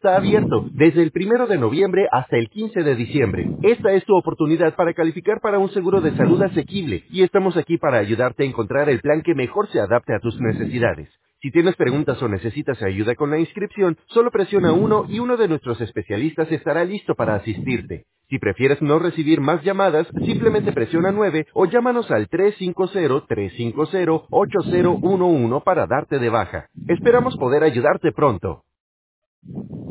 está abierto desde el 1 de noviembre hasta el 15 de diciembre. Esta es tu oportunidad para calificar para un seguro de salud asequible y estamos aquí para ayudarte a encontrar el plan que mejor se adapte a tus necesidades. Si tienes preguntas o necesitas ayuda con la inscripción, solo presiona 1 y uno de nuestros especialistas estará listo para asistirte. Si prefieres no recibir más llamadas, simplemente presiona 9 o llámanos al 350-350-8011 para darte de baja. Esperamos poder ayudarte pronto.